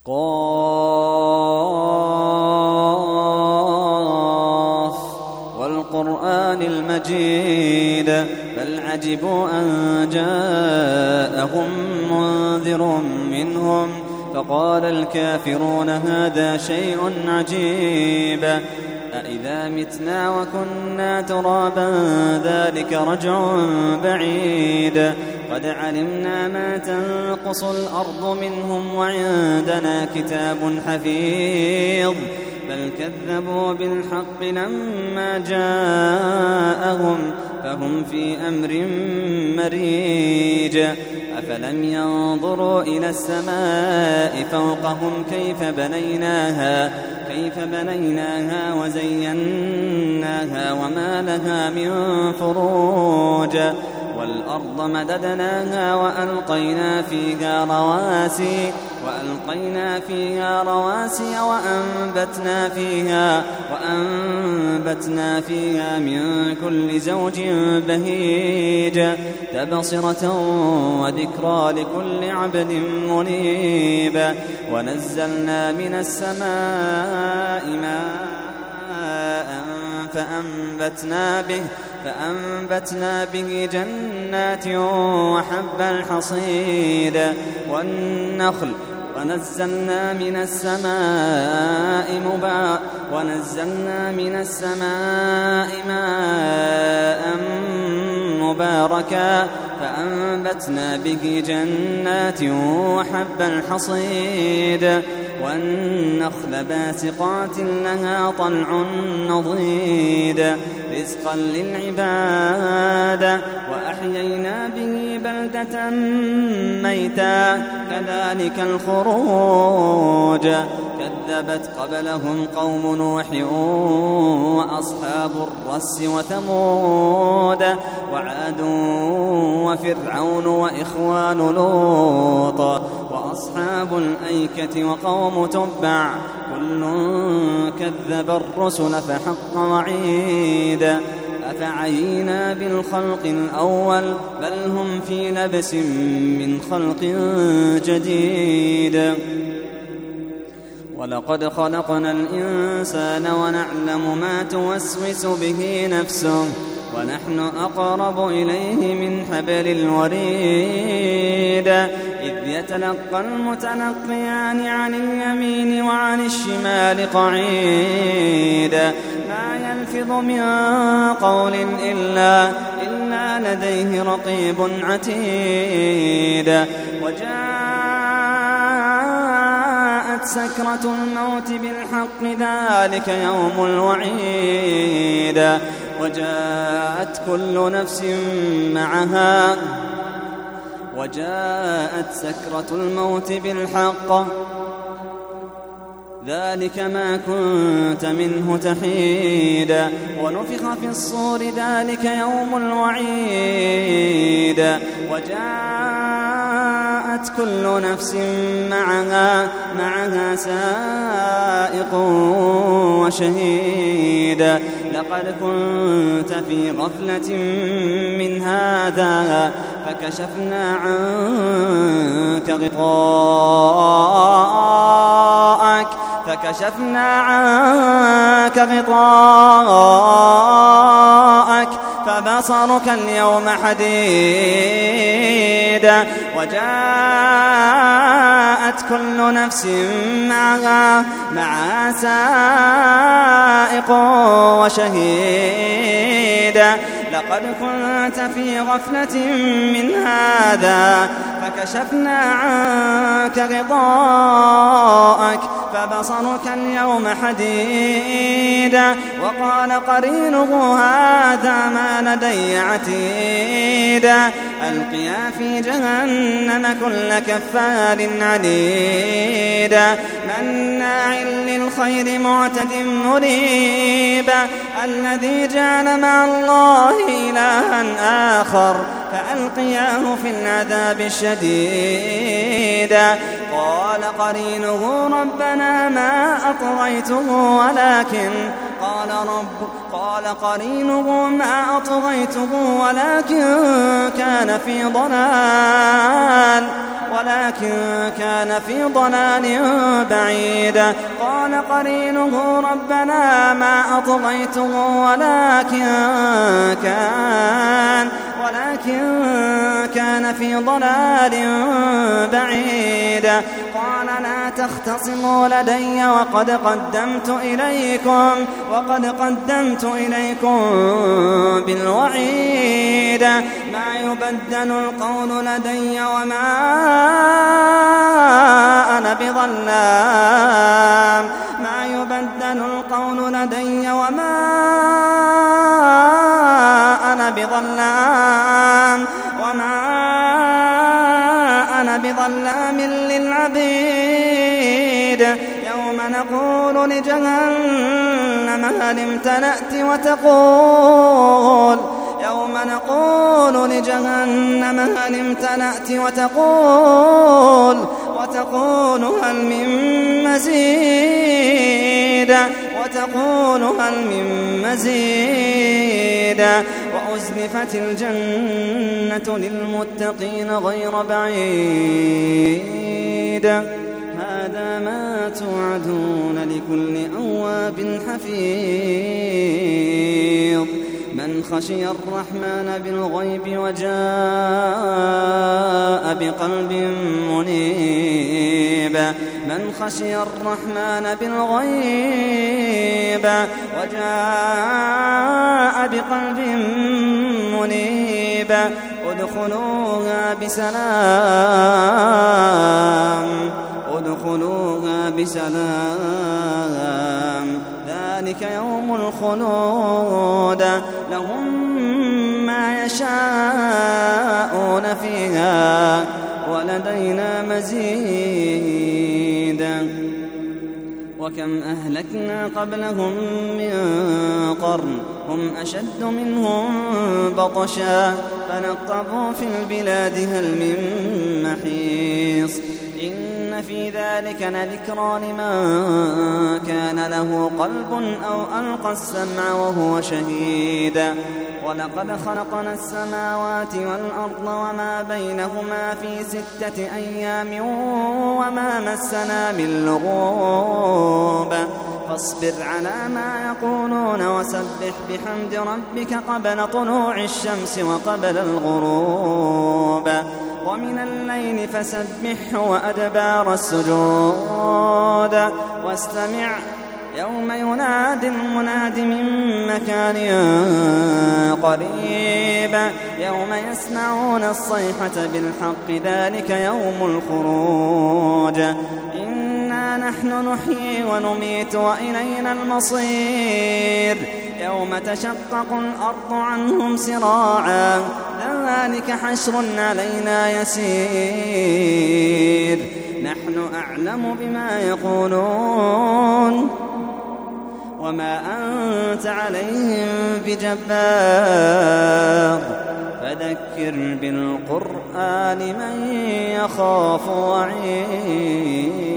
قاف والقرآن المجيد بل عجبوا أن جاءهم منذر منهم فقال الكافرون هذا شيء عجيب أإذا متنا وكنا ترابا ذلك رجع بعيد قد علمنا ما تنقص الأرض منهم وعندنا كتاب حفيظ بل كذبوا بالحق لما جاءهم فهم في أمر مريج أفلم ينظروا إلى السماء فوقهم كيف بنيناها وزيناها وما لها من فروج والأرض مددناها وألقينا فيها رواسي وأنبتنا فيها من كل زوج بهيج تبصرة وذكرى لكل عبد منيب ونزلنا من السماء ماء فأنبتنا به جنات وحب الحصيد والنخل ونزلنا من السماء ماء مباركا فأنبتنا به جنات وحب الحصيد والنخل باسقات لها طلع نضيد رزقا للعباد وأحيينا به بلدة ميتا كذلك الخروج كذبت قبلهم قوم نوح وأصحاب الرس وثمود وعاد وفرعون وإخوان لوط وأصحاب الأيكة وقوم تبع كل كذب الرسل فحق وعيد أفعينا بالخلق الأول بل هم في لبس من خلق جديد ولقد خلقنا الإنسان ونعلم ما توسوس به نفسه ونحن أقرب إليه من حبل الوريد إذ يتلقى المتلقيان عن اليمين وعن الشمال قعيد ما يلفظ من قول إلا لديه رقيب عتيد وجاءت سكرة الموت بالحق ذلك يوم الوعيد وجاءت كل نفس معها وجاءت سكرة الموت بالحق ذلك ما كنت منه تحيد ونفخ في الصور ذلك يوم الوعيد وجاءت كل نفس معها سائق وشهيد لقد كنت في غفلة من هذا فكشفنا عنك غطاءك فبصرك اليوم حديد وجاءت كل نفس معها سائق وشهيد لقد كنت في غفلة من هذا فكشفنا عنك غطاءك فبصرك اليوم حديد وقال قرينه هذا ما لدي عتيد ألقيا في جهنم كل كفار عنيد مناع للخير معتد مريب الذي جعل مع الله إلها آخر فألقياه في العذاب الشديد قال قرينه ربنا ما أطغيته ولكن قال قرينه ما أطغيته ولكن كان في ضلال بعيد. قال قرينه ربنا ما أطغيته ولكن كان في ضلال بعيد. قال لا تختصموا لدي وقد قدمت إليكم بالوعيد. ما يبدل القول لدي وما أنا بظلام للعبيد. يوم نقول لجهنم هل امتلأت وتقول هل من مزيد. وأزلفت الجنة للمتقين غير بعيد. هذا ما توعدون لكل أواب حفيظ. من خشي الرحمن بالغيب وجاء بقلب منيب ادخلوها بسلام. ذلك يوم الخلود. لهم ما يشاءون فيها ولدينا مزيد. وكم أهلكنا قبلهم من قرن هم أشد منهم بطشا فنقبوا في البلاد هل من محيص. إن في ذلك لذكرى لمن كان له قلب أو ألقى السمع وهو شهيد. ولقد خلقنا السماوات والأرض وما بينهما في 6 أيام وما مسنا من لغوب. فاصبر على ما يقولون وسبح بحمد ربك قبل طلوع الشمس وقبل الغروب. ومن الليل فسبحه وأدبار السجود. واستمع يوم ينادي المناد من مكان قريب. يوم يسمعون الصيحة بالحق ذلك يوم الخروج. إنا نحن نحيي ونميت وإلينا المصير. يوم تشقق الأرض عنهم سراعا ذلك حشر علينا يسير. نحن أعلم بما يقولون وما أنت عليهم بجبار. فذكر بالقرآن من يخاف وعيد.